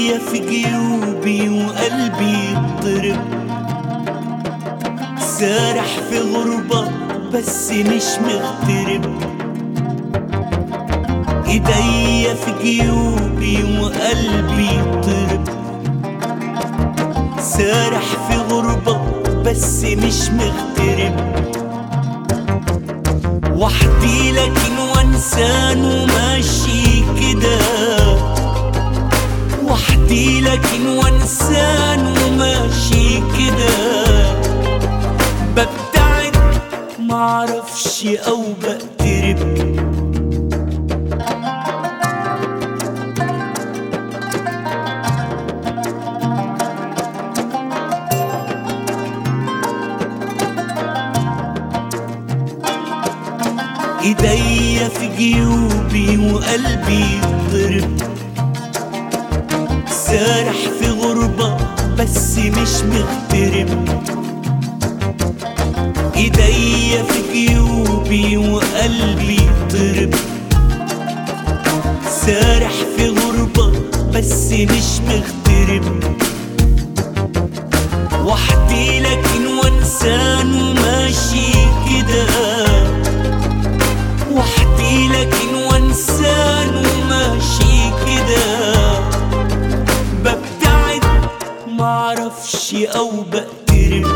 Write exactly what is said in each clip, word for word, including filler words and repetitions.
ايديا في جيوبي وقلبي يضطرب، سارح في غربة بس مش مغترب. ايديا في جيوبي وقلبي يضطرب، سارح في غربة بس مش مغترب. وحدي لكن وانسان وماشي كده، وحدي لكن وانسان وماشي كده. ببتعد معرفش او بقترب، ايديا في جيوبي وقلبي يضطرب، سارح في غربة بس مش مغترب. ايديا في جيوبي وقلبي يضطرب، سارح في غربة بس مش مغترب. وحدي لكن وانسان وماشي كده، وحدي لكن وانسان وماشي كده. ببتعد معرفش او بقترب،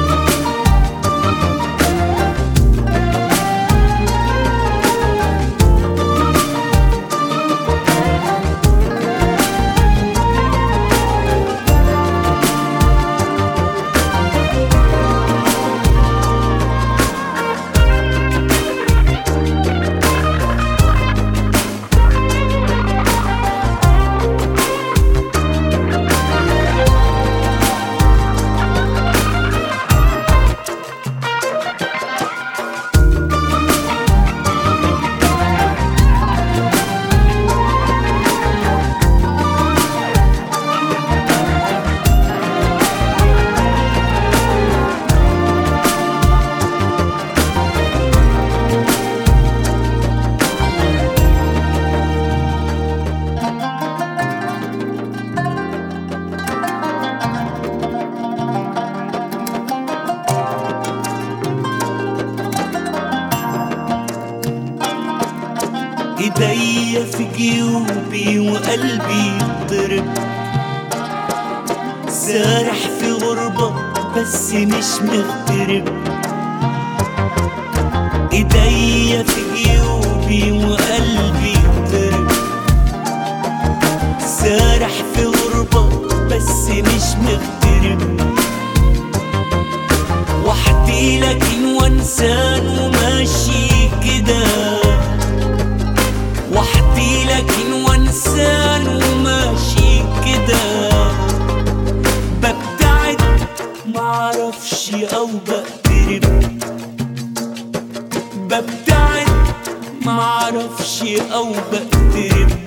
ايديا في جيوبي وقلبي يضطرب، سارح في غربة بس مش مغترب. ايديا في جيوبي وقلبي يضطرب، سارح في غربة بس مش مغترب. وحدي لكن وانسان وماشي كده، وحدي لكن وانسان وماشي كده. ببتعد معرفش او بقترب، ببتعد معرفش او بقترب.